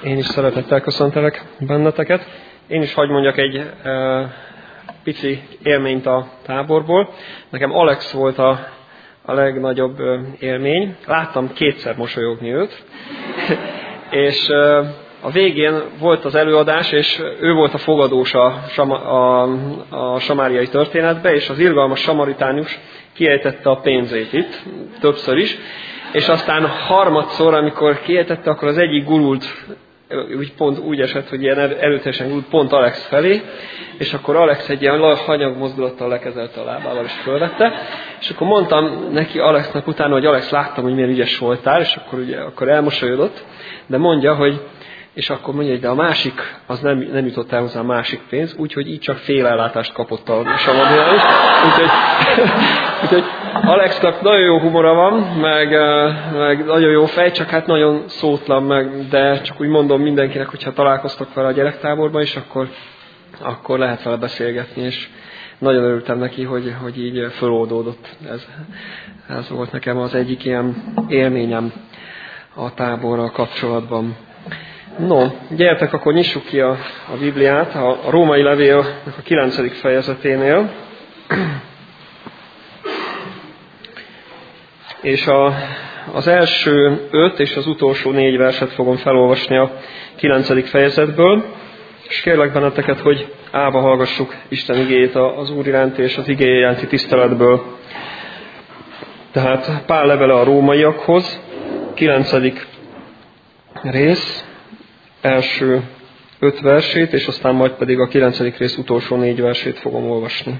Én is szeretettel köszöntelek benneteket. Én is hadd mondjak egy pici élményt a táborból. Nekem Alex volt a legnagyobb élmény. Láttam kétszer mosolyogni őt. És a végén volt az előadás, és ő volt a fogadós a samáriai történetbe, és az irgalmas samaritánus kiejtette a pénzét itt, többször is. És aztán harmadszor, amikor kiejtette, akkor az egyik gurult, pont úgy esett, hogy ilyen erőteljesen gurult pont Alex felé, és akkor Alex egy ilyen hanyag mozdulattal lekezelte a lábával, és fölvette. És akkor mondtam neki Alexnak utána, hogy Alex, láttam, hogy milyen ügyes voltál, és akkor elmosolyodott, de mondja, hogy és akkor mondja, hogy de a másik, az nem jutott el hozzá a másik pénz, úgyhogy így csak félellátást kapott a samadénál is. Úgyhogy Alexnak nagyon jó humora van, meg nagyon jó fej, csak hát nagyon szótlan, de csak úgy mondom mindenkinek, hogyha találkoztok vele a gyerektáborban is, akkor lehet vele beszélgetni, és nagyon örültem neki, hogy így föloldódott. Ez volt nekem az egyik ilyen élményem a táborral kapcsolatban. No, gyertek, akkor nyissuk ki a Bibliát a római levélnek a 9. fejezeténél. És az első 5 és az utolsó 4 verset fogom felolvasni a 9. fejezetből. És kérlek benneteket, hogy állva hallgassuk Isten igéjét az Úr iránti és az igéje iránti tiszteletből. Tehát Pál levele a rómaiakhoz, 9. rész, első 5 versét, és aztán majd pedig a 9. rész utolsó 4 versét fogom olvasni.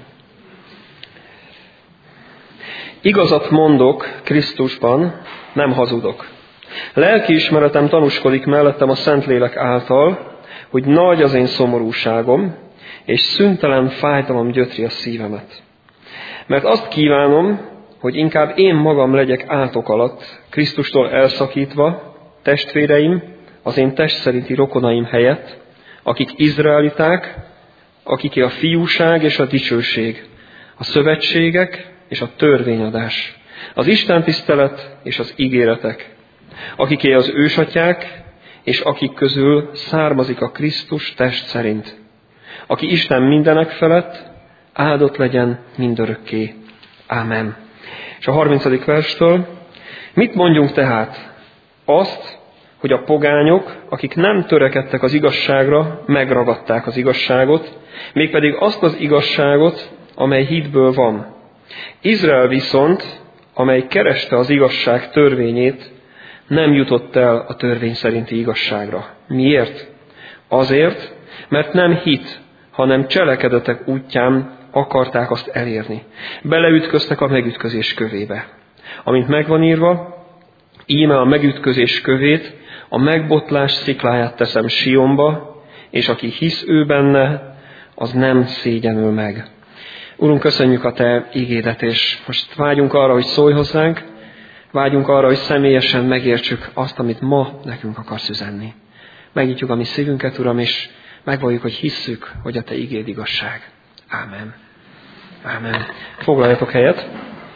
Igazat mondok Krisztusban, nem hazudok. Lelkiismeretem tanúskodik mellettem a Szentlélek által, hogy nagy az én szomorúságom, és szüntelen fájdalom gyötri a szívemet. Mert azt kívánom, hogy inkább én magam legyek átok alatt, Krisztustól elszakítva, testvéreim, az én test szerinti rokonaim helyett, akik izraeliták, akiké a fiúság és a dicsőség, a szövetségek és a törvényadás, az istentisztelet és az ígéretek, akiké az ősatyák, és akik közül származik a Krisztus test szerint, aki Isten mindenek felett, áldott legyen mindörökké. Ámen. És a 30. verstől, mit mondjunk tehát? Azt, hogy a pogányok, akik nem törekedtek az igazságra, megragadták az igazságot, mégpedig azt az igazságot, amely hitből van. Izrael viszont, amely kereste az igazság törvényét, nem jutott el a törvény szerinti igazságra. Miért? Azért, mert nem hit, hanem cselekedetek útján akarták azt elérni. Beleütköztek a megütközés kövébe. Amint megvan írva, íme a megütközés kövét, a megbotlás szikláját teszem Sionba, és aki hisz ő benne, az nem szégyenül meg. Urunk, köszönjük a Te igédet, és most vágyunk arra, hogy szólj hozzánk, vágyunk arra, hogy személyesen megértsük azt, amit ma nekünk akarsz üzenni. Megnyitjuk a mi szívünket, Uram, és megvalljuk, hogy hisszük, hogy a Te igéd igazság. Ámen. Ámen. Foglaljatok helyet.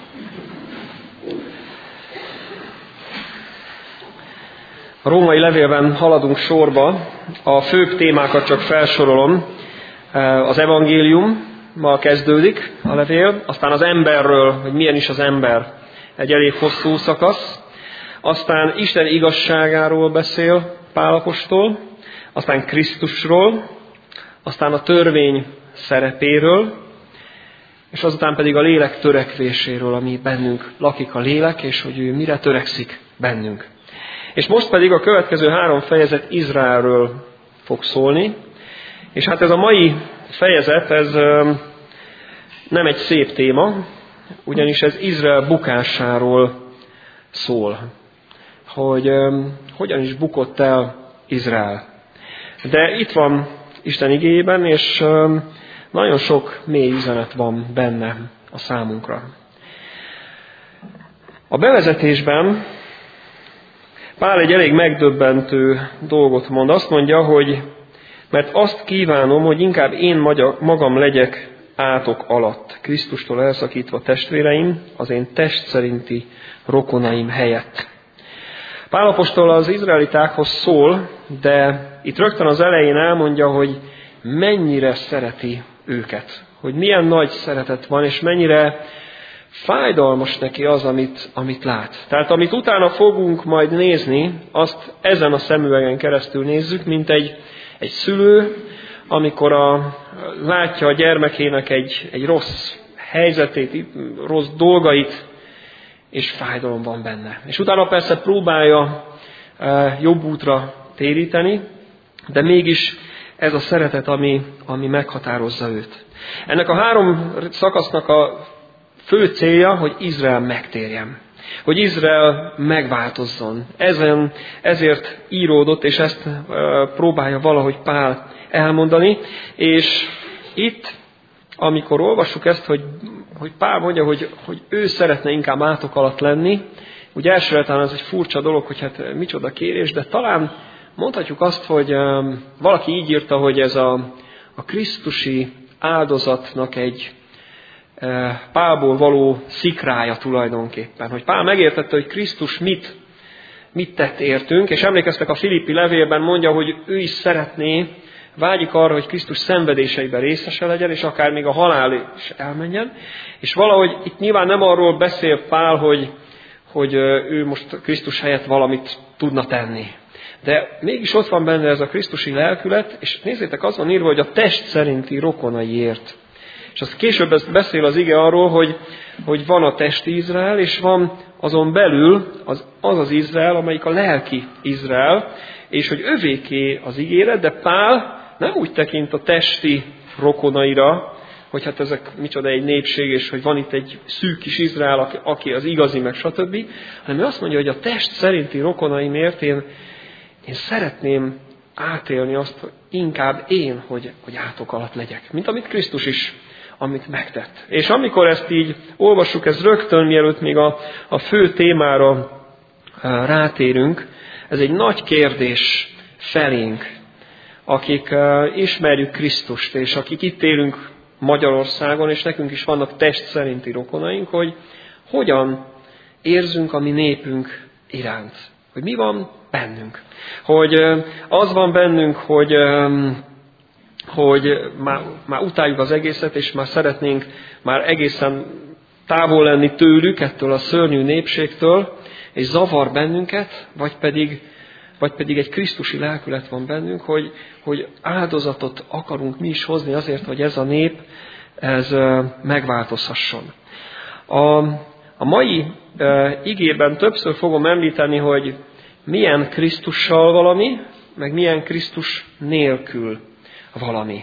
A római levélben haladunk sorba, a főbb témákat csak felsorolom. Az evangélium, ma kezdődik a levél, aztán az emberről, hogy milyen is az ember, egy elég hosszú szakasz, aztán Isten igazságáról beszél Pál apostol, aztán Krisztusról, aztán a törvény szerepéről, és azután pedig a lélek törekvéséről, ami bennünk lakik a lélek, és hogy ő mire törekszik bennünk. És most pedig a következő 3 fejezet Izraelről fog szólni, és hát ez a mai fejezet, ez nem egy szép téma, ugyanis ez Izrael bukásáról szól, hogy hogyan is bukott el Izrael. De itt van Isten igéjében, és nagyon sok mély üzenet van benne a számunkra. A bevezetésben Pál egy elég megdöbbentő dolgot mond. Azt mondja, hogy mert azt kívánom, hogy inkább én magam legyek átok alatt, Krisztustól elszakítva testvéreim, az én test szerinti rokonaim helyett. Pál apostol az izraelitákhoz szól, de itt rögtön az elején elmondja, hogy mennyire szereti őket. Hogy milyen nagy szeretet van, és mennyire fájdalmas neki az, amit lát. Tehát amit utána fogunk majd nézni, azt ezen a szemüvegen keresztül nézzük, mint egy szülő, amikor látja a gyermekének egy rossz helyzetét, rossz dolgait, és fájdalom van benne. És utána persze próbálja jobb útra téríteni, de mégis ez a szeretet, ami meghatározza őt. Ennek a 3 szakasznak a fő célja, hogy Izrael megtérjen. Hogy Izrael megváltozzon. Ezért íródott, és ezt próbálja valahogy Pál elmondani. És itt, amikor olvassuk ezt, hogy Pál mondja, hogy ő szeretne inkább átok alatt lenni, ugye elsőre talán ez egy furcsa dolog, hogy hát micsoda kérés, de talán mondhatjuk azt, hogy valaki így írta, hogy ez a krisztusi áldozatnak egy Pálból való szikrája tulajdonképpen. Hogy Pál megértette, hogy Krisztus mit tett értünk, és emlékeztek, a Filippi levélben mondja, hogy ő is szeretné, vágyik arra, hogy Krisztus szenvedéseiben részese legyen, és akár még a halál is elmenjen. És valahogy itt nyilván nem arról beszél Pál, hogy ő most Krisztus helyett valamit tudna tenni. De mégis ott van benne ez a krisztusi lelkület, és nézzétek, az van írva, hogy a test szerinti rokonaiért. És azt később beszél az ige arról, hogy van a testi Izrael, és van azon belül az Izrael, amelyik a lelki Izrael, és hogy övéké az ígéret, de Pál nem úgy tekint a testi rokonaira, hogy hát ezek micsoda egy népség, és hogy van itt egy szűk kis Izrael, aki az igazi, meg stb., hanem ő azt mondja, hogy a test szerinti rokonaimért én szeretném átélni azt, hogy inkább én, hogy átok alatt legyek, mint amit Krisztus is, amit megtett. És amikor ezt így olvassuk, ez rögtön, mielőtt még a fő témára rátérünk, ez egy nagy kérdés felénk, akik ismerjük Krisztust, és akik itt élünk Magyarországon, és nekünk is vannak test szerinti rokonaink, hogy hogyan érzünk a mi népünk iránt. Hogy mi van bennünk. Hogy az van bennünk, hogy már utáljuk az egészet, és már szeretnénk már egészen távol lenni tőlük, ettől a szörnyű népségtől, és zavar bennünket, vagy pedig egy krisztusi lelkület van bennünk, hogy áldozatot akarunk mi is hozni azért, hogy ez a nép ez megváltozhasson. A mai igében többször fogom említeni, hogy milyen Krisztussal valami, meg milyen Krisztus nélkül valami.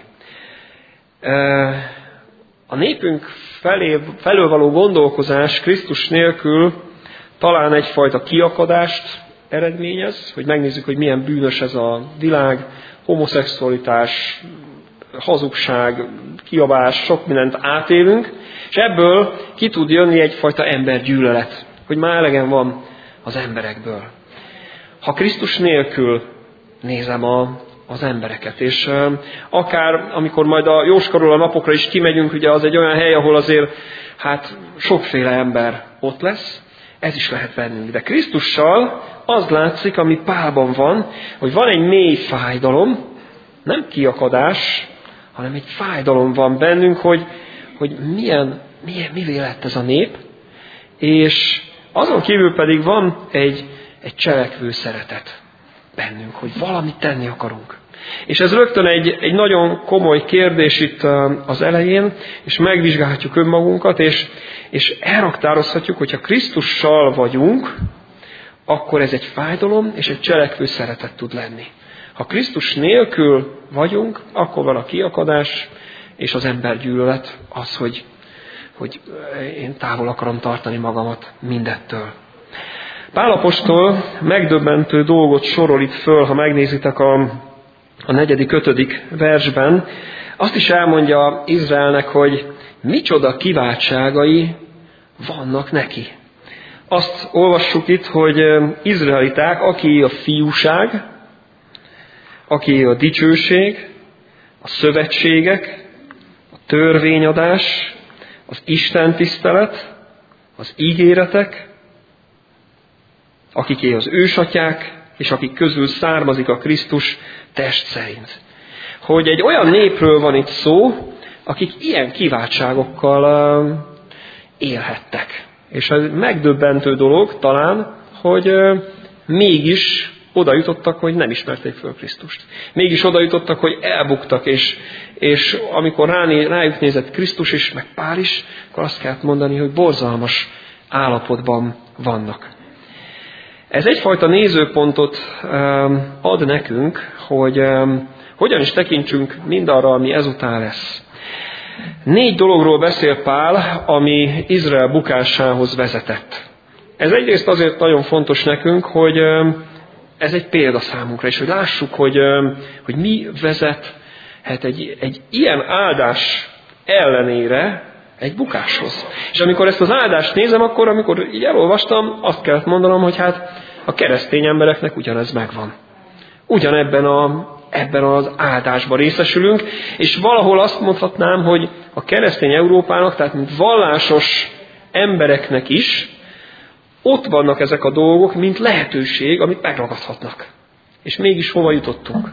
A népünk felől való gondolkozás Krisztus nélkül talán egyfajta kiakadást eredményez, hogy megnézzük, hogy milyen bűnös ez a világ, homoszexualitás, hazugság, kiabás, sok mindent átélünk, és ebből ki tud jönni egyfajta embergyűlölet, hogy már elegem van az emberekből. Ha Krisztus nélkül nézem az embereket, és akár amikor majd a jóskorról a napokra is kimegyünk, ugye az egy olyan hely, ahol azért sokféle ember ott lesz, ez is lehet bennünk. De Krisztussal az látszik, ami Pálban van, hogy van egy mély fájdalom, nem kiakadás, hanem egy fájdalom van bennünk, hogy mivé lett ez a nép, és azon kívül pedig van egy cselekvő szeretet bennünk, hogy valamit tenni akarunk. És ez rögtön egy nagyon komoly kérdés itt az elején, és megvizsgálhatjuk önmagunkat, és elraktározhatjuk, hogyha Krisztussal vagyunk, akkor ez egy fájdalom és egy cselekvő szeretet tud lenni. Ha Krisztus nélkül vagyunk, akkor van a kiakadás és az embergyűlölet, az, hogy én távol akarom tartani magamat mindettől. Pál apostol megdöbbentő dolgot sorol itt föl, ha megnézitek a 4.-5. versben. Azt is elmondja Izraelnek, hogy micsoda kiváltságai vannak neki. Azt olvassuk itt, hogy izraeliták, aki a fiúság, aki a dicsőség, a szövetségek, a törvényadás, az istentisztelet, az ígéretek, akiké az ősatyák, és akik közül származik a Krisztus test szerint. Hogy egy olyan népről van itt szó, akik ilyen kiváltságokkal élhettek. És ez megdöbbentő dolog talán, hogy mégis oda jutottak, hogy nem ismerték föl Krisztust. Mégis oda jutottak, hogy elbuktak, és amikor rájuk nézett Krisztus is, meg Pál is, akkor azt kellett mondani, hogy borzalmas állapotban vannak. Ez egyfajta nézőpontot ad nekünk, hogy hogyan is tekintsünk mindarra, ami ezután lesz. 4 dologról beszél Pál, ami Izrael bukásához vezetett. Ez egyrészt azért nagyon fontos nekünk, hogy ez egy példa számunkra, és hogy lássuk, hogy mi vezethet egy ilyen áldás ellenére egy bukáshoz. És amikor ezt az áldást nézem, akkor amikor így elolvastam, azt kellett mondanom, hogy hát a keresztény embereknek ugyanez megvan. Ebben az áldásban részesülünk, és valahol azt mondhatnám, hogy a keresztény Európának, tehát mint vallásos embereknek is, ott vannak ezek a dolgok, mint lehetőség, amit megragadhatnak. És mégis hova jutottunk?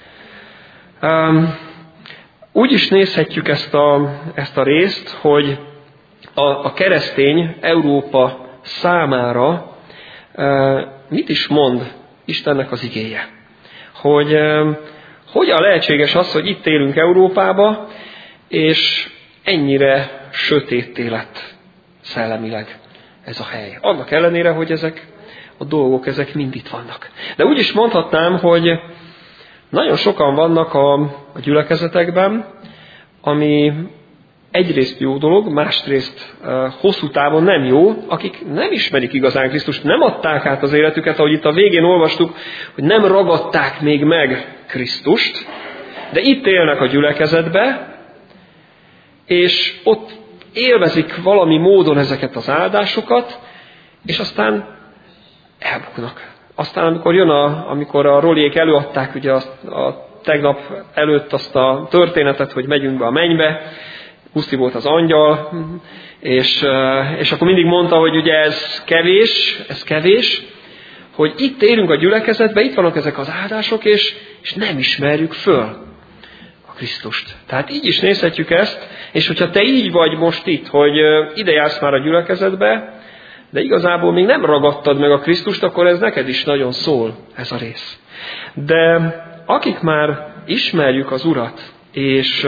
Úgy is nézhetjük ezt a részt, hogy a keresztény Európa számára mit is mond Istennek az igéje. Hogy hogyan lehetséges az, hogy itt élünk Európába, és ennyire sötétté lett szellemileg ez a hely. Annak ellenére, hogy ezek a dolgok, ezek mind itt vannak. De úgy is mondhatnám, hogy nagyon sokan vannak a gyülekezetekben, ami egyrészt jó dolog, másrészt hosszú távon nem jó, akik nem ismerik igazán Krisztust, nem adták át az életüket, ahogy itt a végén olvastuk, hogy nem ragadták még meg Krisztust, de itt élnek a gyülekezetbe, és ott élvezik valami módon ezeket az áldásokat, és aztán elbuknak. Aztán amikor a Roliék előadták ugye a tegnap előtt azt a történetet, hogy megyünk be a mennybe, Puszti volt az angyal, és akkor mindig mondta, hogy ugye ez kevés, hogy itt élünk a gyülekezetben, itt vannak ezek az áldások, és nem ismerjük föl a Krisztust. Tehát így is nézhetjük ezt, és hogyha te így vagy most itt, hogy ide jársz már a gyülekezetbe, de igazából még nem ragadtad meg a Krisztust, akkor ez neked is nagyon szól, ez a rész. De akik már ismerjük az Urat, és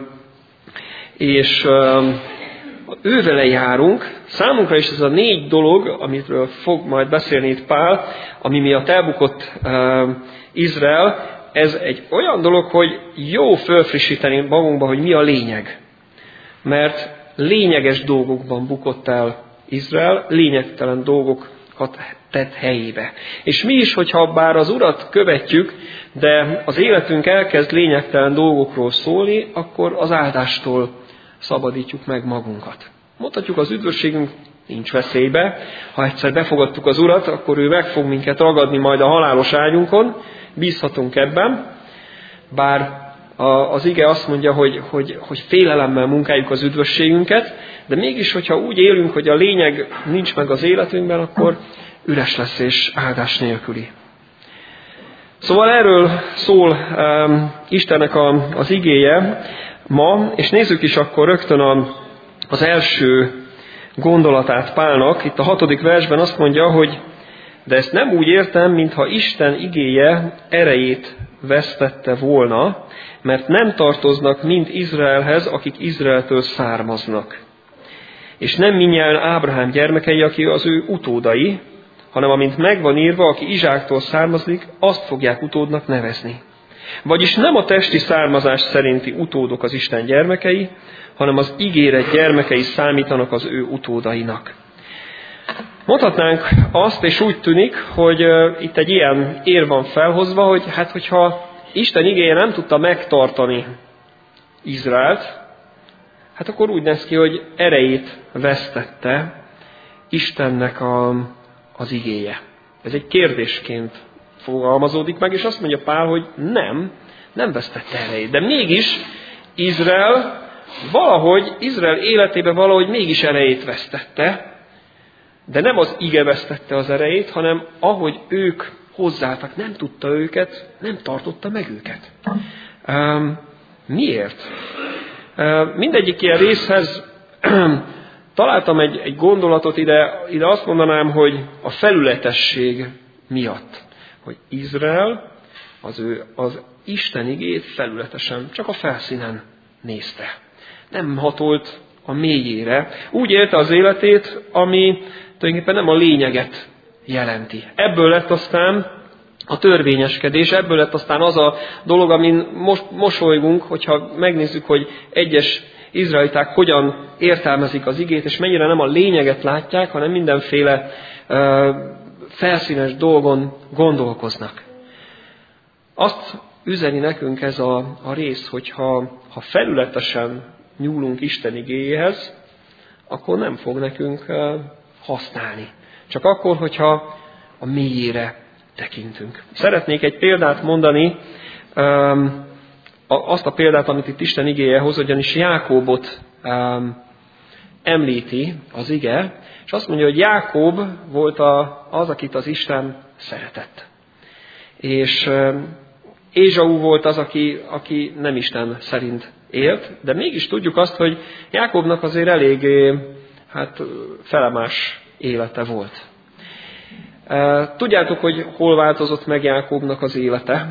ővele járunk, számunkra is ez a 4 dolog, amitről fog majd beszélni itt Pál, ami miatt elbukott Izrael, ez egy olyan dolog, hogy jó fölfrissíteni magunkba, hogy mi a lényeg. Mert lényeges dolgokban bukott el Izrael, lényegtelen dolgokat tett helyébe. És mi is, hogyha bár az Urat követjük, de az életünk elkezd lényegtelen dolgokról szólni, akkor az áldástól szabadítjuk meg magunkat. Mondhatjuk, az üdvösségünk nincs veszélybe. Ha egyszer befogadtuk az Urat, akkor ő meg fog minket ragadni majd a halálos ágyunkon. Bízhatunk ebben. Bár az ige azt mondja, hogy félelemmel munkáljuk az üdvösségünket, de mégis, hogyha úgy élünk, hogy a lényeg nincs meg az életünkben, akkor üres lesz és áldás nélküli. Szóval erről szól Istennek az igéje ma, és nézzük is akkor rögtön az első gondolatát Pálnak. Itt a 6. versben azt mondja, hogy de ezt nem úgy értem, mintha Isten igéje erejét vesztette volna, mert nem tartoznak mind Izraelhez, akik Izraeltől származnak. És nem mindnyájan Ábrahám gyermekei, aki az ő utódai, hanem amint megvan írva, aki Izsáktól származik, azt fogják utódnak nevezni. Vagyis nem a testi származás szerinti utódok az Isten gyermekei, hanem az ígéret gyermekei számítanak az ő utódainak. Mondhatnánk azt, és úgy tűnik, hogy itt egy ilyen ér van felhozva, hogy hát hogyha Isten igéje nem tudta megtartani Izraelt, hát akkor úgy néz ki, hogy erejét vesztette Istennek az igéje. Ez egy kérdésként fogalmazódik meg, és azt mondja Pál, hogy nem vesztette erejét. De mégis Izrael életében valahogy mégis erejét vesztette, De nem az ige vesztette az erejét, hanem ahogy ők hozzáálltak, nem tudta őket, nem tartotta meg őket. Miért? Mindegyik ilyen részhez találtam egy gondolatot ide azt mondanám, hogy a felületesség miatt. Hogy Izrael az Isten igét felületesen, csak a felszínen nézte. Nem hatolt a mélyére. Úgy élte az életét, ami tulajdonképpen nem a lényeget jelenti. Ebből lett aztán a törvényeskedés, ebből lett aztán az a dolog, amin most mosolygunk, hogyha megnézzük, hogy egyes izraeliták hogyan értelmezik az igét, és mennyire nem a lényeget látják, hanem mindenféle felszínes dolgon gondolkoznak. Azt üzeni nekünk ez a rész, hogy ha felületesen nyúlunk Isten igéjéhez, akkor nem fog nekünk használni. Csak akkor, hogyha a mélyére tekintünk. Szeretnék egy példát mondani, azt a példát, amit itt Isten igéje hoz, ugyanis Jákóbot említi az ige, és azt mondja, hogy Jákob volt az, akit az Isten szeretett. És Ézsau volt az, aki nem Isten szerint élt, de mégis tudjuk azt, hogy Jákobnak azért eléggé felemás élete volt. Tudjátok, hogy hol változott meg Jákobnak az élete?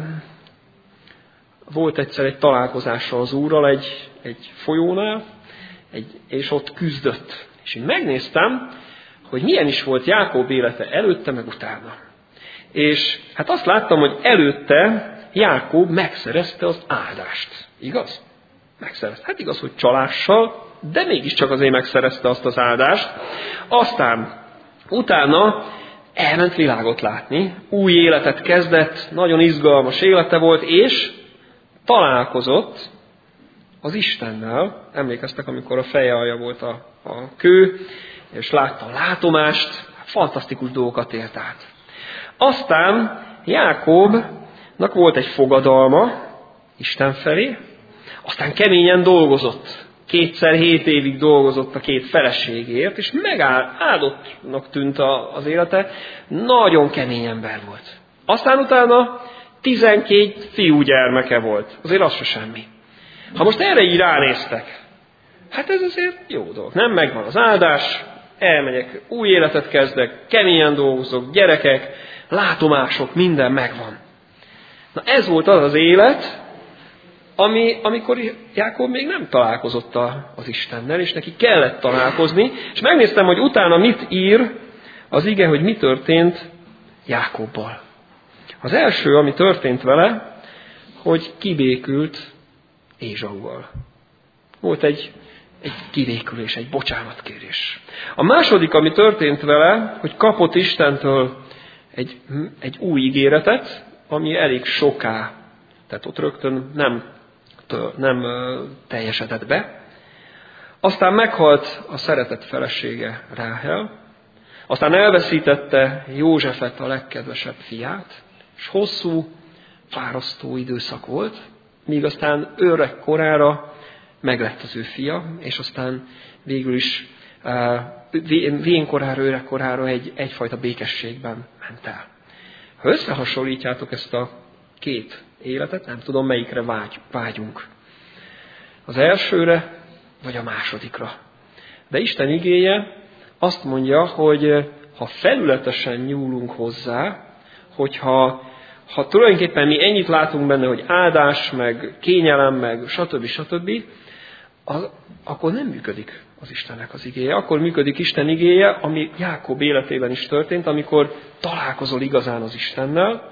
Volt egyszer egy találkozása az Úrral egy folyónál, és ott küzdött. És én megnéztem, hogy milyen is volt Jákob élete előtte, meg utána. És hát azt láttam, hogy előtte Jákob megszerezte az áldást. Igaz? Megszerezte. Hát igaz, hogy csalással, de mégiscsak azért megszerezte azt az áldást. Aztán utána elment világot látni, új életet kezdett, nagyon izgalmas élete volt, és találkozott az Istennel. Emlékeztek, amikor a feje alja volt a kő, és látta a látomást, fantasztikus dolgokat élt át. Aztán Jákobnak volt egy fogadalma Isten felé, aztán keményen dolgozott. 7 évig dolgozott a 2 feleségért, és megáldottnak tűnt az élete. Nagyon kemény ember volt. Aztán utána 12 fiúgyermeke volt. Azért az se semmi. Ha most erre így ránéztek, hát ez azért jó dolog. Nem megvan az áldás, elmegyek, új életet kezdek, keményen dolgozok, gyerekek, látomások, minden megvan. Na ez volt az az élet, amikor Jákob még nem találkozott az Istennel, és neki kellett találkozni, és megnéztem, hogy utána mit ír az ige, hogy mi történt Jákobbal. Az első, ami történt vele, hogy kibékült Ézsauval. Volt egy kibékülés, egy bocsánatkérés. A második, ami történt vele, hogy kapott Istentől egy új ígéretet, ami elég soká, tehát ott rögtön nem teljesedett be. Aztán meghalt a szeretett felesége Ráhel, aztán elveszítette Józsefet, a legkedvesebb fiát, és hosszú, fárasztó időszak volt, míg aztán öreg korára meglett az ő fia, és aztán végül is vénkorára, öreg korára egyfajta békességben ment el. Ha összehasonlítjátok ezt a 2 életet, nem tudom, melyikre vágyunk. Az elsőre, vagy a másodikra. De Isten igéje azt mondja, hogy ha felületesen nyúlunk hozzá, hogyha tulajdonképpen mi ennyit látunk benne, hogy áldás, meg kényelem, meg stb., akkor nem működik az Istennek az igéje. Akkor működik Isten igéje, ami Jákob életében is történt, amikor találkozol igazán az Istennel,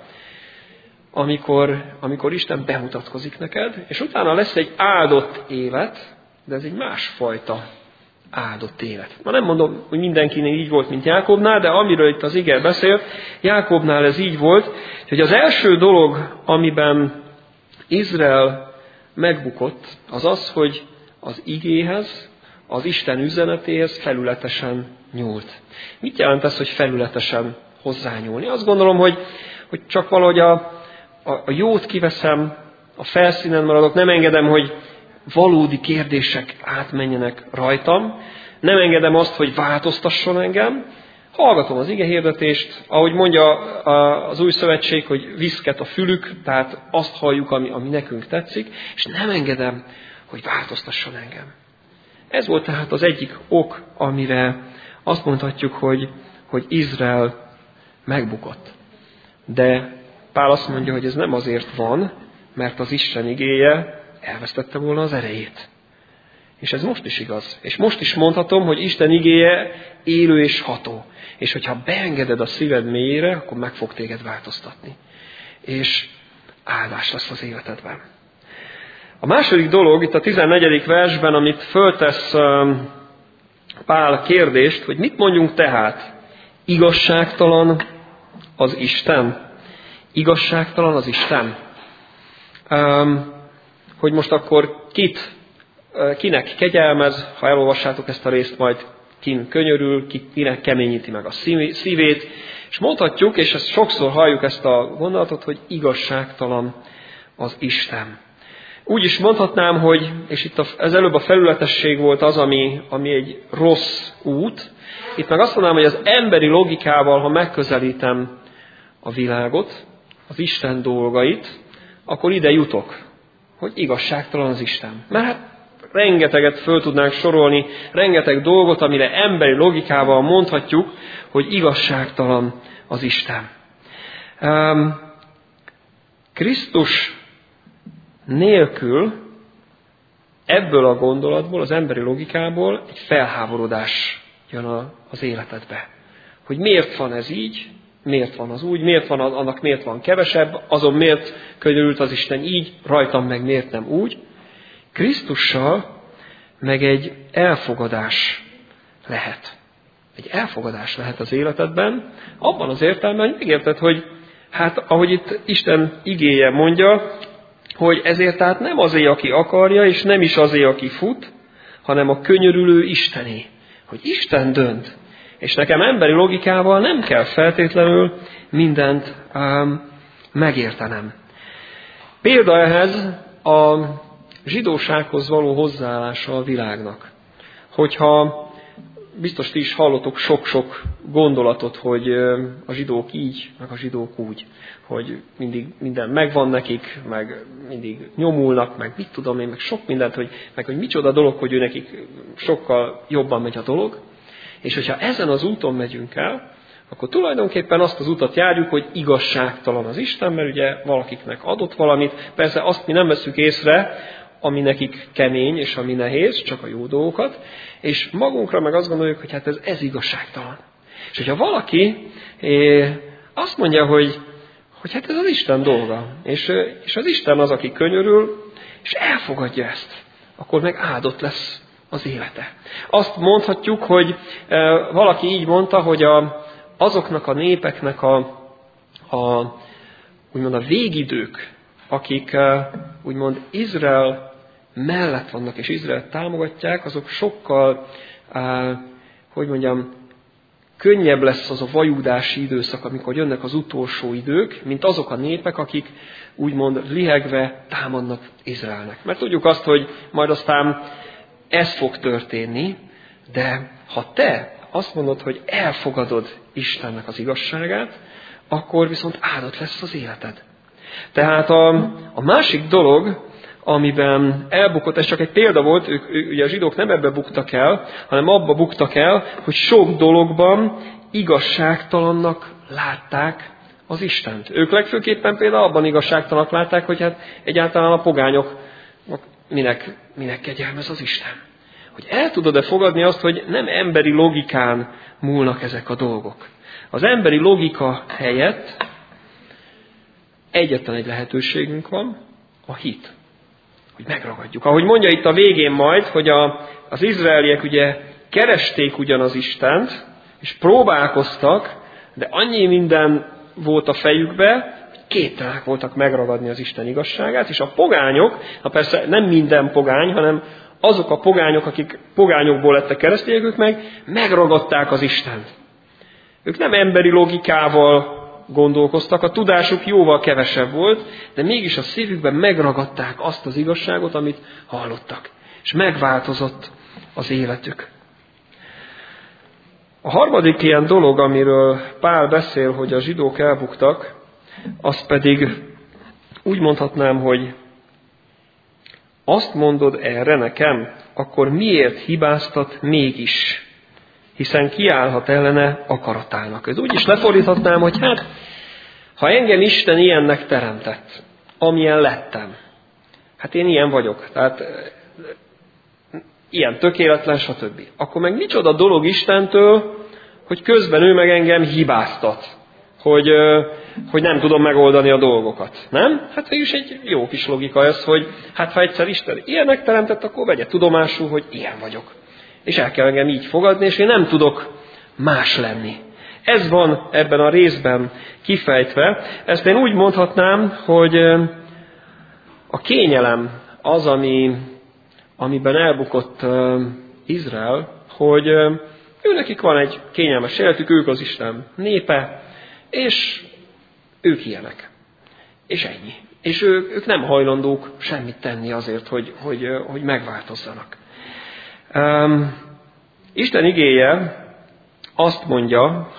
amikor Isten bemutatkozik neked, és utána lesz egy áldott élet, de ez egy másfajta áldott élet. Ma nem mondom, hogy mindenkinél így volt, mint Jákobnál, de amiről itt az ige beszél, Jákobnál ez így volt, hogy az első dolog, amiben Izrael megbukott, az az, hogy az igéhez, az Isten üzenetéhez felületesen nyúlt. Mit jelent ez, hogy felületesen hozzányúlni? Azt gondolom, hogy csak valahogy a jót kiveszem, a felszínen maradok, nem engedem, hogy valódi kérdések átmenjenek rajtam, nem engedem azt, hogy változtasson engem, Hallgatom az igehirdetést, ahogy mondja az új szövetség, hogy viszket a fülük, tehát azt halljuk, ami nekünk tetszik, és nem engedem, hogy változtasson engem. Ez volt tehát az egyik ok, amire azt mondhatjuk, hogy Izrael megbukott. De Pál azt mondja, hogy ez nem azért van, mert az Isten igéje elvesztette volna az erejét. És ez most is igaz. És most is mondhatom, hogy Isten igéje élő és ható. És hogyha beengeded a szíved mélyére, akkor meg fog téged változtatni. És áldás lesz az életedben. A második dolog, itt a 14. versben, amit föltesz Pál kérdést, hogy mit mondjunk tehát? Igazságtalan az Isten? Igazságtalan az Isten? Hogy most akkor kinek kegyelmez, ha elolvassátok ezt a részt, majd kin könyörül, kinek keményíti meg a szívét, és mondhatjuk, és ezt sokszor halljuk ezt a gondolatot, hogy igazságtalan az Isten. Úgy is mondhatnám, hogy, és itt ez előbb a felületesség volt az, ami egy rossz út, itt meg azt mondanám, hogy az emberi logikával, ha megközelítem a világot, az Isten dolgait, akkor ide jutok, hogy igazságtalan az Isten. Mert hát rengeteget föl tudnánk sorolni, rengeteg dolgot, amire emberi logikával mondhatjuk, hogy igazságtalan az Isten. Krisztus nélkül ebből a gondolatból, az emberi logikából egy felháborodás jön az életedbe. Hogy miért van ez így, miért van az úgy, annak miért van kevesebb, azon miért könyörült az Isten így, rajtam meg miért nem úgy. Krisztussal meg egy elfogadás lehet. Egy elfogadás lehet az életedben, abban az értelemben, hogy megérted, hogy hát ahogy itt Isten igéje mondja, hogy ezért tehát nem azé, aki akarja, és nem is azé, aki fut, hanem a könyörülő Istené. Hogy Isten dönt. És nekem emberi logikával nem kell feltétlenül mindent megértenem. Példa ehhez a zsidósághoz való hozzáállása a világnak. Hogyha biztos ti is hallotok sok-sok gondolatot, hogy a zsidók így, meg a zsidók úgy, hogy mindig minden megvan nekik, meg mindig nyomulnak, meg mit tudom én, meg sok mindent, hogy micsoda dolog, hogy ő nekik sokkal jobban megy a dolog. És hogyha ezen az úton megyünk el, akkor tulajdonképpen azt az utat járjuk, hogy igazságtalan az Isten, mert ugye valakiknek adott valamit. Persze azt mi nem veszük észre, ami nekik kemény és ami nehéz, csak a jó dolgokat, és magunkra meg azt gondoljuk, hogy hát ez igazságtalan. És hogyha valaki azt mondja, hogy hát ez az Isten dolga, és az Isten az, aki könyörül, és elfogadja ezt, akkor meg áldott lesz az élete. Azt mondhatjuk, hogy valaki így mondta, hogy azoknak a népeknek úgymond a végidők, akik úgymond Izrael mellett vannak, és Izraelt támogatják, azok sokkal, könnyebb lesz az a vajúdási időszak, amikor jönnek az utolsó idők, mint azok a népek, akik úgymond lihegve támadnak Izraelnek. Mert tudjuk azt, hogy majd aztán ez fog történni, de ha te azt mondod, hogy elfogadod Istennek az igazságát, akkor viszont áldott lesz az életed. Tehát a másik dolog, amiben elbukott, ez csak egy példa volt, ugye a zsidók nem ebbe buktak el, hanem abba buktak el, hogy sok dologban igazságtalannak látták az Istent. Ők legfőképpen például abban igazságtalanak látták, hogy hát egyáltalán a pogányok minek kegyelmez az Isten. Hogy el tudod-e fogadni azt, hogy nem emberi logikán múlnak ezek a dolgok. Az emberi logika helyett egyetlen egy lehetőségünk van, a hit. Hogy megragadjuk. Ahogy mondja itt a végén majd, hogy az izraeliek ugye keresték ugyan az Istent, és próbálkoztak, de annyi minden volt a fejükbe, hogy képtelenek voltak megragadni az Isten igazságát, és a pogányok, persze nem minden pogány, hanem azok a pogányok, akik pogányokból lettek keresztények, ők meg megragadták az Istent. Ők nem emberi logikával gondolkoztak, a tudásuk jóval kevesebb volt, de mégis a szívükben megragadták azt az igazságot, amit hallottak. És megváltozott az életük. A harmadik ilyen dolog, amiről Pál beszél, hogy a zsidók elbuktak, az pedig úgy mondhatnám, hogy azt mondod erre nekem, akkor miért hibáztat mégis? Hiszen kiállhat ellene akaratának. Ez úgy is lefordíthatnám, hogy hát, ha engem Isten ilyennek teremtett, amilyen lettem, hát én ilyen vagyok, tehát ilyen tökéletlen, stb. Akkor meg micsoda dolog Istentől, hogy közben ő meg engem hibáztat, hogy nem tudom megoldani a dolgokat. Nem? Hát végülis egy jó kis logika ez, hogy hát ha egyszer Isten ilyennek teremtett, akkor vegye tudomásul, hogy ilyen vagyok. És el kell engem így fogadni, és én nem tudok más lenni. Ez van ebben a részben kifejtve. Ezt én úgy mondhatnám, hogy a kényelem az, amiben elbukott Izrael, hogy őnekik van egy kényelmes életük, ők az Isten népe, és ők ilyenek. És ennyi. És ők nem hajlandók semmit tenni azért, hogy megváltozzanak. Isten igéje azt mondja,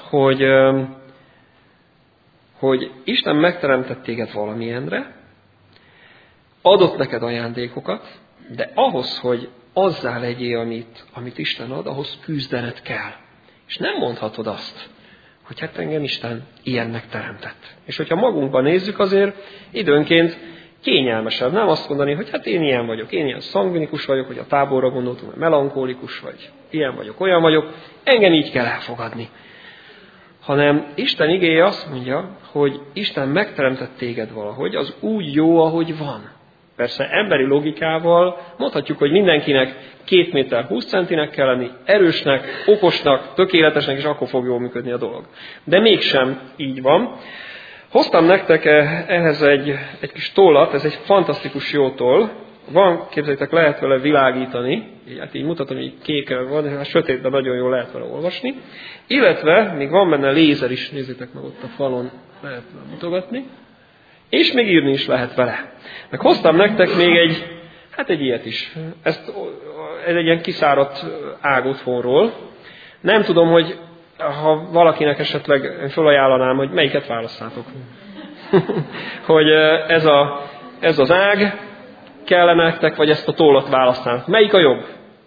hogy Isten megteremtett téged valamilyenre, adott neked ajándékokat, de ahhoz, hogy azzá legyél, amit Isten ad, ahhoz küzdened kell. És nem mondhatod azt, hogy hát engem Isten ilyennek teremtett. És hogyha magunkban nézzük, azért időnként kényelmesebb. Nem azt mondani, hogy hát én ilyen vagyok, én ilyen szangvinikus vagyok, hogy a táborra gondoltunk, hogy melankólikus vagy, ilyen vagyok, olyan vagyok, engem így kell elfogadni. Hanem Isten igéje azt mondja, hogy Isten megteremtett téged valahogy, az úgy jó, ahogy van. Persze emberi logikával mondhatjuk, hogy mindenkinek 2 méter 20 centinek kell lenni, erősnek, okosnak, tökéletesnek, és akkor fog jól működni a dolog. De mégsem így van. Hoztam nektek ehhez egy kis tollat, ez egy fantasztikus jó toll. Van, képzeljétek, lehet vele világítani, hát így mutatom, hogy kékre van, de sötétben nagyon jól lehet vele olvasni. Illetve még van benne lézer is, nézzétek meg ott a falon, lehet mutogatni. És még írni is lehet vele. Meg hoztam nektek még egy ilyet is. Ez egy ilyen kiszáradt ág otthonról. Nem tudom, hogy ha valakinek esetleg felajánlanám, hogy melyiket választátok. Hogy ez az ág kellene nektek, vagy ezt a tollat választanátok. Melyik a jobb?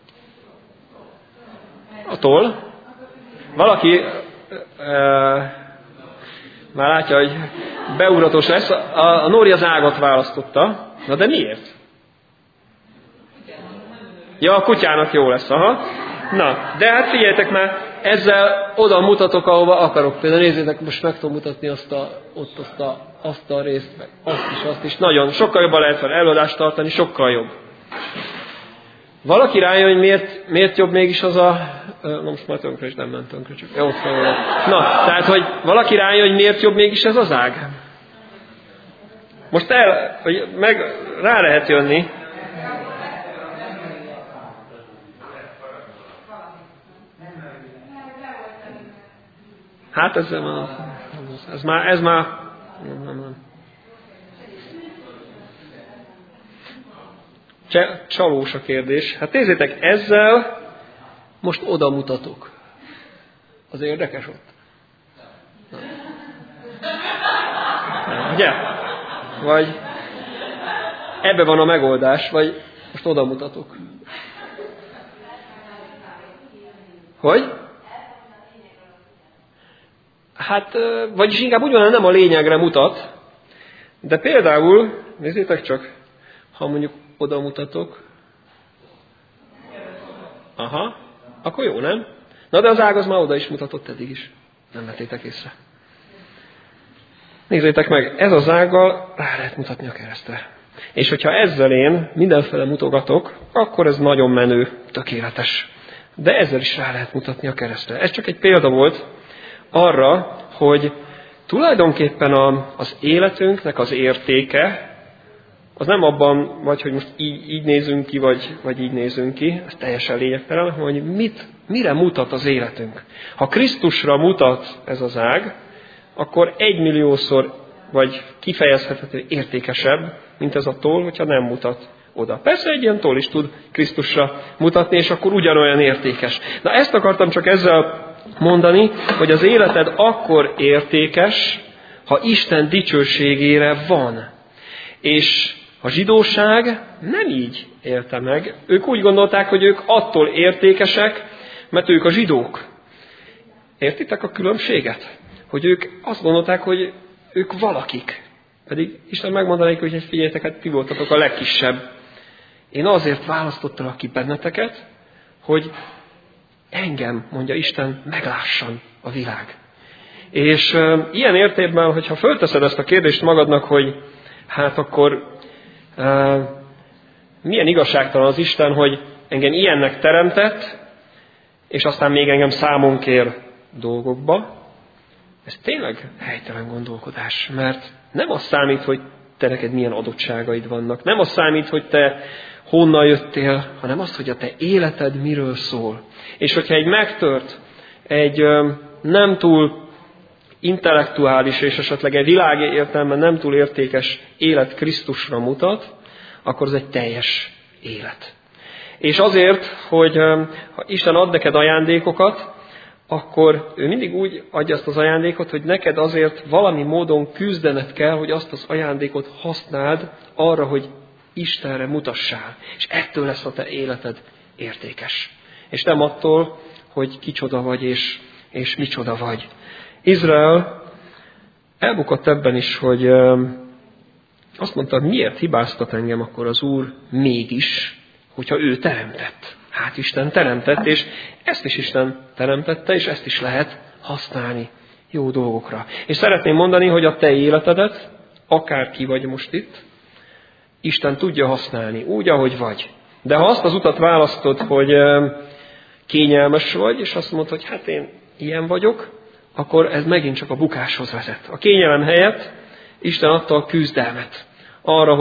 A toll. Valaki már látja, hogy beugratos lesz. A Nóri az ágat választotta. Na de miért? Ja, a kutyának jó lesz, aha. Na, de hát figyeljetek már, ezzel oda mutatok, ahova akarok. Például nézzétek, most meg tudom mutatni azt a részt, meg azt is. Nagyon, sokkal jobban lehet fel előadást tartani, sokkal jobb. Valaki rájön, hogy miért jobb mégis az na most már tönkre is nem ment tönkre, csak jó, na, tehát, hogy valaki rájön, hogy miért jobb mégis ez az ág. Most hogy rá lehet jönni. Hát ez már nem. Csalós a kérdés. Hát nézzétek, ezzel most oda mutatok. Az érdekes ott? Ugye? Vagy ebbe van a megoldás, vagy most oda mutatok. Hogy? Hát, vagyis inkább úgy van, nem a lényegre mutat, de például, nézzétek csak, ha mondjuk oda mutatok, aha, akkor jó, nem? Na de az ág az már oda is mutatott eddig is. Nem vettétek észre. Nézzétek meg, ez az ággal rá lehet mutatni a keresztre. És hogyha ezzel én mindenfele mutogatok, akkor ez nagyon menő, tökéletes. De ezzel is rá lehet mutatni a keresztre. Ez csak egy példa volt arra, hogy tulajdonképpen az életünknek az értéke, az nem abban vagy, hogy most így nézünk ki, vagy így nézünk ki, ez teljesen lényegtelen, hogy mire mutat az életünk. Ha Krisztusra mutat ez az ág, akkor 1 milliószor vagy kifejezhető értékesebb, mint ez a toll, hogyha nem mutat oda. Persze egy ilyen toll is tud Krisztusra mutatni, és akkor ugyanolyan értékes. Na ezt akartam csak ezzel mondani, hogy az életed akkor értékes, ha Isten dicsőségére van. És a zsidóság nem így élte meg. Ők úgy gondolták, hogy ők attól értékesek, mert ők a zsidók. Értitek a különbséget? Hogy ők azt gondolták, hogy ők valakik. Pedig Isten megmondanék, hogy figyeljetek, hát ti voltatok a legkisebb. Én azért választottalak ki benneteket, hogy engem, mondja Isten, meglássan a világ. És ilyen értelemben, hogyha fölteszed ezt a kérdést magadnak, hogy hát akkor milyen igazságtalan az Isten, hogy engem ilyennek teremtett, és aztán még engem számon kér dolgokba. Ez tényleg helytelen gondolkodás, mert nem az számít, hogy te neked milyen adottságaid vannak. Nem az számít, hogy te honnan jöttél, hanem az, hogy a te életed miről szól. És hogyha egy megtört, egy nem túl intellektuális és esetleg egy világi értelemben nem túl értékes élet Krisztusra mutat, akkor az egy teljes élet. És azért, hogy ha Isten ad neked ajándékokat, akkor ő mindig úgy adja azt az ajándékot, hogy neked azért valami módon küzdened kell, hogy azt az ajándékot használd arra, hogy Istenre mutassál. És ettől lesz a te életed értékes. És nem attól, hogy kicsoda vagy és micsoda vagy. Izrael elbukott ebben is, hogy azt mondta, miért hibáztat engem akkor az Úr mégis, hogyha ő teremtett. Hát Isten teremtett, és ezt is Isten teremtette, és ezt is lehet használni jó dolgokra. És szeretném mondani, hogy a te életedet, akárki vagy most itt, Isten tudja használni, úgy, ahogy vagy. De ha azt az utat választod, hogy kényelmes vagy, és azt mondod, hogy hát én ilyen vagyok, akkor ez megint csak a bukáshoz vezet. A kényelem helyett Isten adta a küzdelmet arra,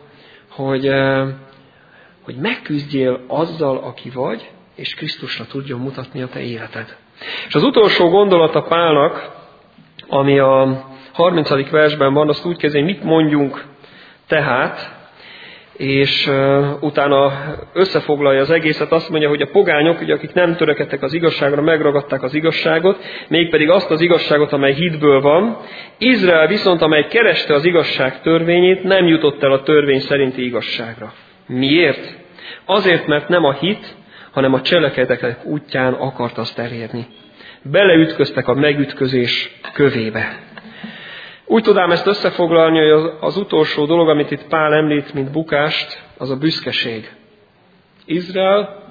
hogy megküzdjél azzal, aki vagy, és Krisztusra tudjon mutatni a te életed. És az utolsó gondolata Pálnak, ami a 30. versben van, azt úgy kezdeni, mit mondjunk tehát, és utána összefoglalja az egészet, azt mondja, hogy a pogányok, ugye, akik nem törekedtek az igazságra, megragadták az igazságot, mégpedig azt az igazságot, amely hitből van. Izrael viszont, amely kereste az igazság törvényét, nem jutott el a törvény szerinti igazságra. Miért? Azért, mert nem a hit, hanem a cselekedetek útján akart azt elérni. Beleütköztek a megütközés kövébe. Úgy tudám ezt összefoglalni, hogy az utolsó dolog, amit itt Pál említ, mint bukást, az a büszkeség. Izrael,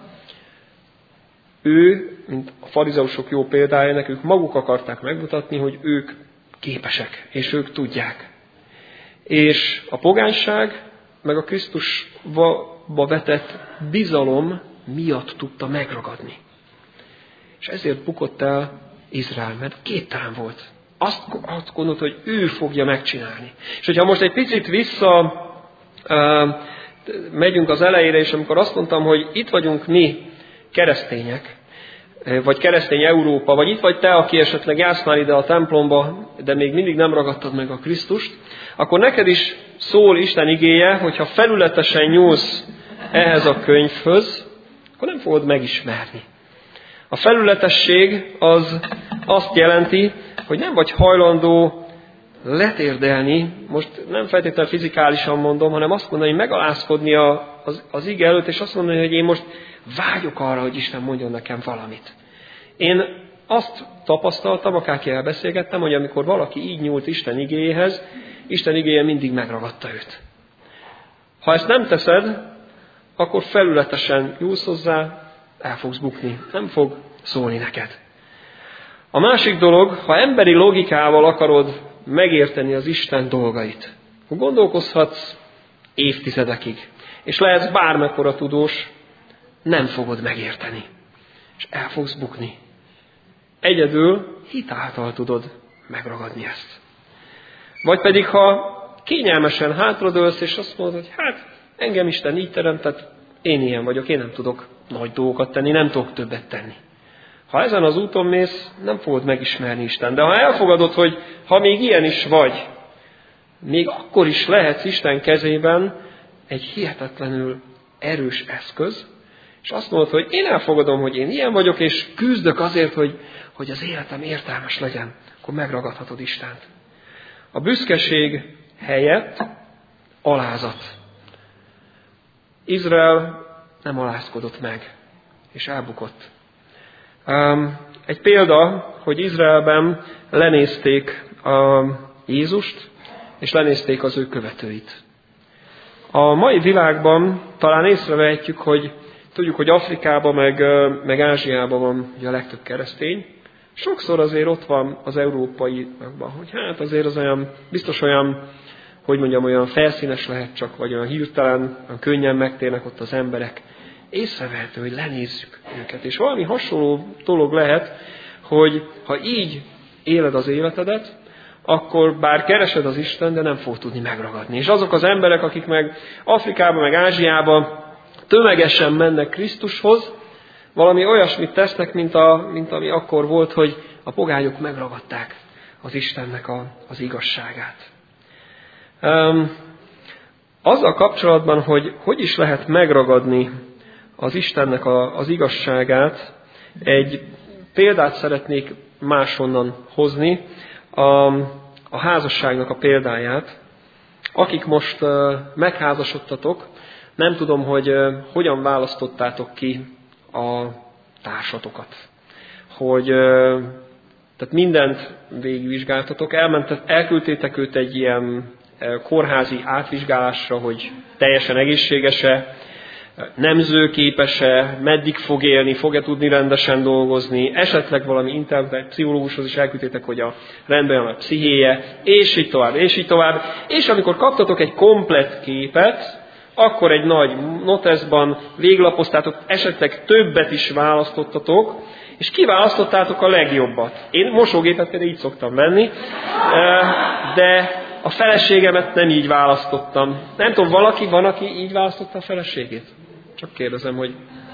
ő, mint a farizeusok jó példája, nekük maguk akarták megmutatni, hogy ők képesek, és ők tudják. És a pogányság, meg a Krisztusba vetett bizalom miatt tudta megragadni. És ezért bukott el Izrael, mert képtelen volt. Azt gondolt, hogy ő fogja megcsinálni. És hogyha most egy picit vissza megyünk az elejére, és amikor azt mondtam, hogy itt vagyunk mi keresztények, vagy keresztény Európa, vagy itt vagy te, aki esetleg jársz már ide a templomba, de még mindig nem ragadtad meg a Krisztust, akkor neked is szól Isten igéje, hogyha felületesen nyúlsz ehhez a könyvhöz, akkor nem fogod megismerni. A felületesség az azt jelenti, hogy nem vagy hajlandó letérdelni, most nem feltétlenül fizikálisan mondom, hanem azt mondani, hogy megalázkodni az ige előtt, és azt mondani, hogy én most vágyok arra, hogy Isten mondjon nekem valamit. Én azt tapasztaltam, akárkivel beszélgettem, hogy amikor valaki így nyúlt Isten igéjéhez, Isten igéje mindig megragadta őt. Ha ezt nem teszed, akkor felületesen nyúlsz hozzá, el fogsz bukni, nem fog szólni neked. A másik dolog, ha emberi logikával akarod megérteni az Isten dolgait, akkor gondolkozhatsz évtizedekig, és lehetsz bármekkora tudós, nem fogod megérteni, és el fogsz bukni. Egyedül hit által tudod megragadni ezt. Vagy pedig, ha kényelmesen hátradőlsz, és azt mondod, hogy hát engem Isten így teremtett, én ilyen vagyok, én nem tudok nagy dolgokat tenni, nem tudok többet tenni. Ha ezen az úton mész, nem fogod megismerni Isten. De ha elfogadod, hogy ha még ilyen is vagy, még akkor is lehetsz Isten kezében egy hihetetlenül erős eszköz, és És azt mondod, hogy én elfogadom, hogy én ilyen vagyok, és küzdök azért, hogy az életem értelmes legyen. Akkor megragadhatod Istent. A büszkeség helyett alázat. Izrael nem alázkodott meg, és elbukott. Egy példa, hogy Izraelben lenézték Jézust, és lenézték az ő követőit. A mai világban talán észrevehetjük, hogy tudjuk, hogy Afrikában meg Ázsiában van ugye a legtöbb keresztény. Sokszor azért ott van az európaiakban, hogy hát azért az olyan, biztos olyan, hogy mondjam, olyan felszínes lehet csak, vagy olyan hirtelen, olyan könnyen megtérnek ott az emberek. Észrevehető, hogy lenézzük őket. És valami hasonló dolog lehet, hogy ha így éled az életedet, akkor bár keresed az Isten, de nem fog tudni megragadni. És azok az emberek, akik meg Afrikában, meg Ázsiában tömegesen mennek Krisztushoz, valami olyasmit tesznek, mint ami akkor volt, hogy a pogányok megragadták az Istennek az igazságát. Azzal kapcsolatban, hogy is lehet megragadni az Istennek az igazságát, egy példát szeretnék máshonnan hozni, a házasságnak a példáját. Akik most megházasodtatok, nem tudom, hogy hogyan választottátok ki a társatokat. Tehát mindent végigvizsgáltatok, elküldtétek őt egy ilyen kórházi átvizsgálásra, hogy teljesen egészséges-e, nemzőképes-e, meddig fog élni, fog-e tudni rendesen dolgozni, esetleg valami internet pszichológushoz is elküldtétek, hogy a rendben van a pszichéje, és így tovább, és így tovább. És amikor kaptatok egy komplett képet, akkor egy nagy noteszban véglapoztátok, esetleg többet is választottatok, és kiválasztottátok a legjobbat. Én mosógépet például így szoktam venni, de a feleségemet nem így választottam. Nem tudom, valaki van, aki így választotta a feleségét? Csak kérdezem, hogy...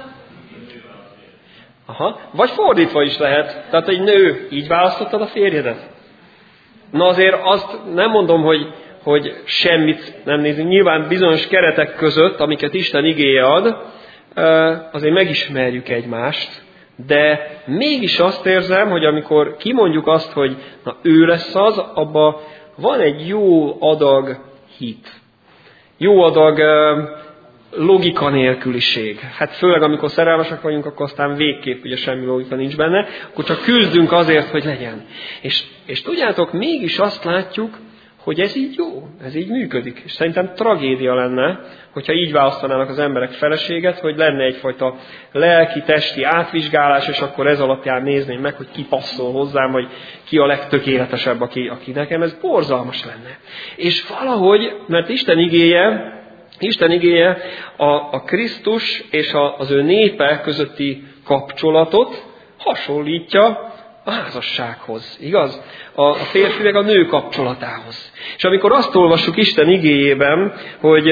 Aha. Vagy fordítva is lehet. Tehát egy nő, így választottad a férjedet? Na azért azt nem mondom, hogy semmit nem nézünk. Nyilván bizonyos keretek között, amiket Isten igéje ad, azért megismerjük egymást, de mégis azt érzem, hogy amikor kimondjuk azt, hogy na ő lesz az, abban van egy jó adag hit. Jó adag logika nélküliség. Hát főleg amikor szerelmesek vagyunk, akkor aztán végképp ugye semmi logika nincs benne, akkor csak küzdünk azért, hogy legyen. És tudjátok, mégis azt látjuk, hogy ez így jó, ez így működik. És szerintem tragédia lenne, hogyha így választanának az emberek feleséget, hogy lenne egyfajta lelki-testi átvizsgálás, és akkor ez alapján nézném meg, hogy ki passzol hozzám, vagy ki a legtökéletesebb, aki nekem. Ez borzalmas lenne. És valahogy, mert Isten igéje a Krisztus és az ő népe közötti kapcsolatot hasonlítja a házassághoz, igaz? A férfi meg a nő kapcsolatához. És amikor azt olvassuk Isten igéjében, hogy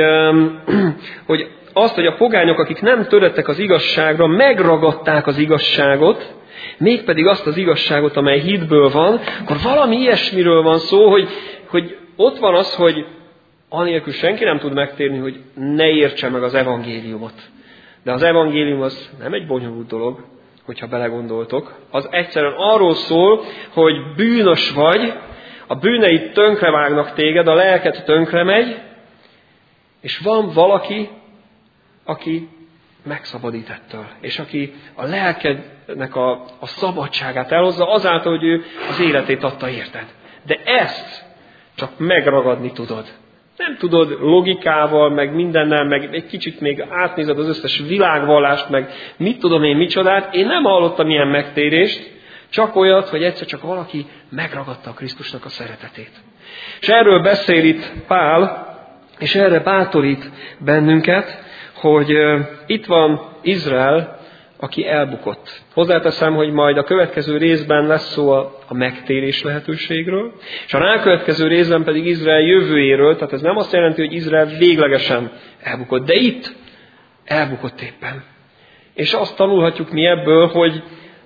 a pogányok, akik nem töredtek az igazságra, megragadták az igazságot, mégpedig azt az igazságot, amely hitből van, akkor valami ilyesmiről van szó, hogy ott van az, hogy anélkül senki nem tud megtérni, hogy ne értse meg az evangéliumot. De az evangélium az nem egy bonyolult dolog, hogyha belegondoltok. Az egyszerűen arról szól, hogy bűnös vagy, a bűneid tönkrevágnak téged, a lelked tönkre megy, és van valaki, aki megszabadít ettől, és aki a lelkednek a szabadságát elhozza azáltal, hogy ő az életét adta érted. De ezt csak megragadni tudod. Nem tudod logikával, meg mindennel, meg egy kicsit még átnézed az összes világvallást, meg mit tudom én micsodát. Én nem hallottam ilyen megtérést, csak olyat, hogy egyszer csak valaki megragadta a Krisztusnak a szeretetét. És erről beszél itt Pál, és erre bátorít bennünket, hogy itt van Izrael, aki elbukott. Hozzáteszem, hogy majd a következő részben lesz szó a megtérés lehetőségről, és a rákövetkező részben pedig Izrael jövőjéről, tehát ez nem azt jelenti, hogy Izrael véglegesen elbukott, de itt elbukott éppen. És azt tanulhatjuk mi ebből,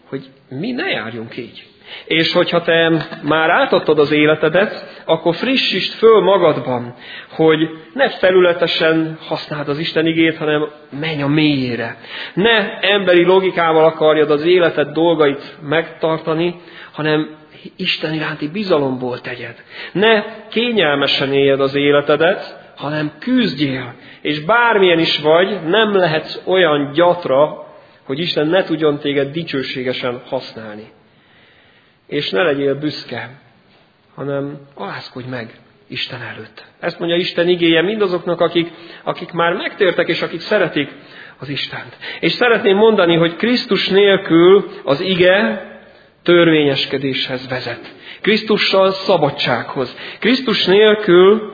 hogy mi ne járjunk így. És hogyha te már átadtad az életedet, akkor frissítsd föl magadban, hogy ne felületesen használd az Isten igét, hanem menj a mélyére. Ne emberi logikával akarjad az életed dolgait megtartani, hanem Isten iránti bizalomból tegyed. Ne kényelmesen éljed az életedet, hanem küzdjél. És bármilyen is vagy, nem lehetsz olyan gyatra, hogy Isten ne tudjon téged dicsőségesen használni. És ne legyél büszke, hanem alázkodj meg Isten előtt. Ezt mondja Isten igéje mindazoknak, akik már megtértek, és akik szeretik az Istent. És szeretném mondani, hogy Krisztus nélkül az ige törvényeskedéshez vezet. Krisztussal szabadsághoz. Krisztus nélkül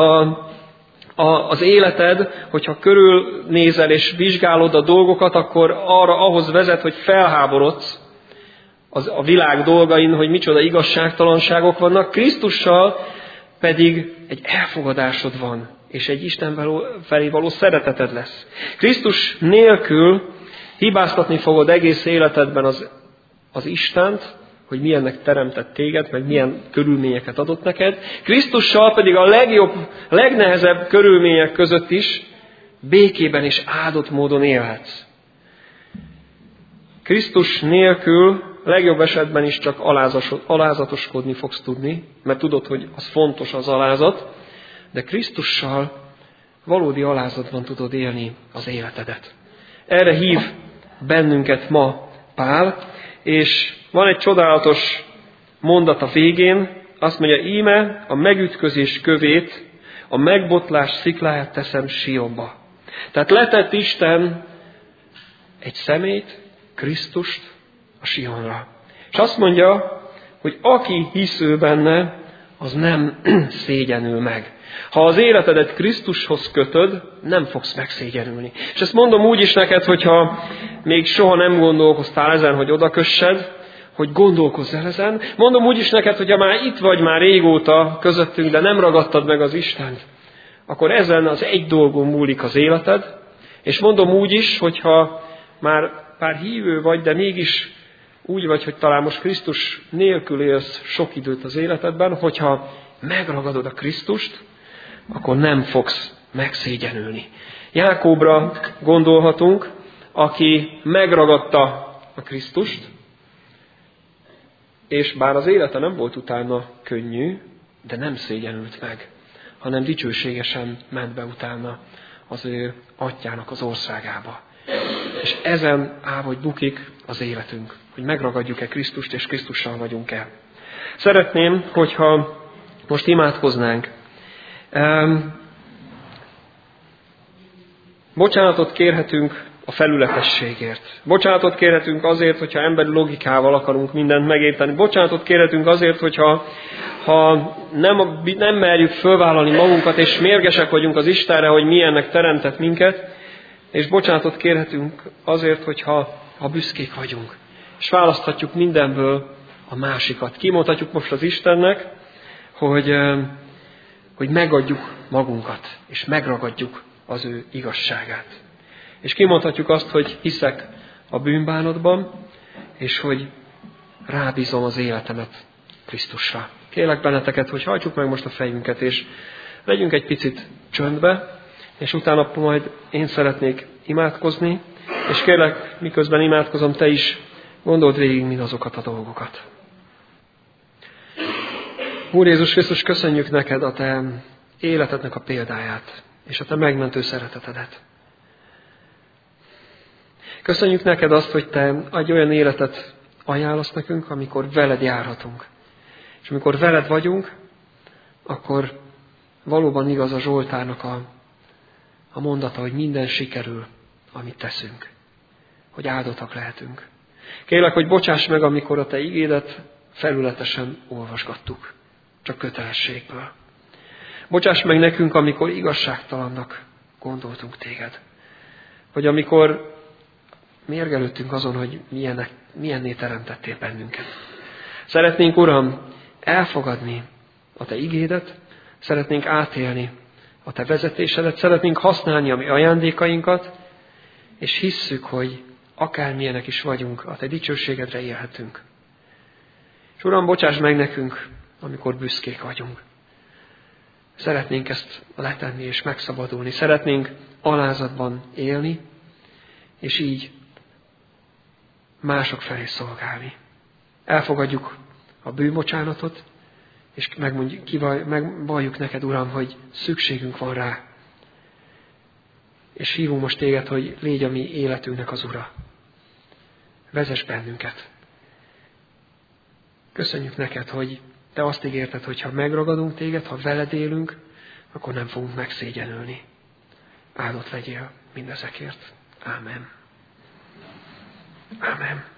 az életed, hogyha körülnézel és vizsgálod a dolgokat, akkor ahhoz vezet, hogy felháborodsz a világ dolgain, hogy micsoda igazságtalanságok vannak. Krisztussal pedig egy elfogadásod van, és egy Isten felé való szereteted lesz. Krisztus nélkül hibáztatni fogod egész életedben az Istent, hogy milyennek teremtett téged, meg milyen körülményeket adott neked. Krisztussal pedig a legnehezebb körülmények között is békében és áldott módon élhetsz. Krisztus nélkül legjobb esetben is csak alázatoskodni fogsz tudni, mert tudod, hogy az fontos az alázat, de Krisztussal valódi alázatban tudod élni az életedet. Erre hív bennünket ma Pál, és van egy csodálatos mondat a végén, azt mondja, íme a megütközés kövét, a megbotlás szikláját teszem Sionba. Tehát letett Isten egy szemét, Krisztust a Sionra. És azt mondja, hogy aki hisz ő benne, az nem szégyenül meg. Ha az életedet Krisztushoz kötöd, nem fogsz megszégyenülni. És ezt mondom úgy is neked, hogyha még soha nem gondolkoztál ezen, hogy odakössed, hogy gondolkozz el ezen. Mondom úgy is neked, hogyha már itt vagy már régóta közöttünk, de nem ragadtad meg az Istent, akkor ezen az egy dolgon múlik az életed. És mondom úgy is, hogyha már pár hívő vagy, de mégis úgy vagy, hogy talán most Krisztus nélkül élsz sok időt az életedben, hogyha megragadod a Krisztust, akkor nem fogsz megszégyenülni. Jákóbra gondolhatunk, aki megragadta a Krisztust, és bár az élete nem volt utána könnyű, de nem szégyenült meg, hanem dicsőségesen ment be utána az ő atyának az országába. És ezen áll, hogy bukik az életünk, hogy megragadjuk-e Krisztust, és Krisztussal vagyunk-e. Szeretném, hogyha most imádkoznánk. Bocsánatot kérhetünk a felületességért. Bocsánatot kérhetünk azért, hogyha emberi logikával akarunk mindent megérteni. Bocsánatot kérhetünk azért, hogyha nem merjük fölvállalni magunkat, és mérgesek vagyunk az Istenre, hogy milyennek teremtett minket. És bocsánatot kérhetünk azért, hogyha büszkék vagyunk. És választhatjuk mindenből a másikat. Kimondhatjuk most az Istennek, hogy megadjuk magunkat, és megragadjuk az ő igazságát. És kimondhatjuk azt, hogy hiszek a bűnbánatban, és hogy rábízom az életemet Krisztusra. Kérlek benneteket, hogy hajtsuk meg most a fejünket, és legyünk egy picit csöndbe, és utána majd én szeretnék imádkozni, és kérlek, miközben imádkozom, te is gondold végig mindazokat a dolgokat. Úr Jézus Krisztus, köszönjük neked a te életednek a példáját, és a te megmentő szeretetedet. Köszönjük neked azt, hogy te egy olyan életet ajánlasz nekünk, amikor veled járhatunk. És amikor veled vagyunk, akkor valóban igaz a Zsoltárnak a mondata, hogy minden sikerül, amit teszünk. Hogy áldottak lehetünk. Kérlek, hogy bocsáss meg, amikor a te igédet felületesen olvasgattuk. Csak kötelességből. Bocsáss meg nekünk, amikor igazságtalannak gondoltunk téged. Hogy amikor mérgelődtünk azon, hogy milyenné teremtettél bennünket. Szeretnénk, Uram, elfogadni a te igédet, szeretnénk átélni a te vezetésedet, szeretnénk használni a mi ajándékainkat, és hisszük, hogy akármilyenek is vagyunk, a Te dicsőségedre élhetünk. És Uram, bocsáss meg nekünk, amikor büszkék vagyunk. Szeretnénk ezt letenni és megszabadulni. Szeretnénk alázatban élni, és így mások felé szolgálni. Elfogadjuk a bűnbocsánatot, és megvalljuk neked, Uram, hogy szükségünk van rá. És hívunk most téged, hogy légy a mi életünknek az Ura. Vezess bennünket. Köszönjük neked, hogy te azt ígérted, hogy ha megragadunk téged, ha veled élünk, akkor nem fogunk megszégyenülni. Áldott legyél mindezekért. Ámen. Ámen.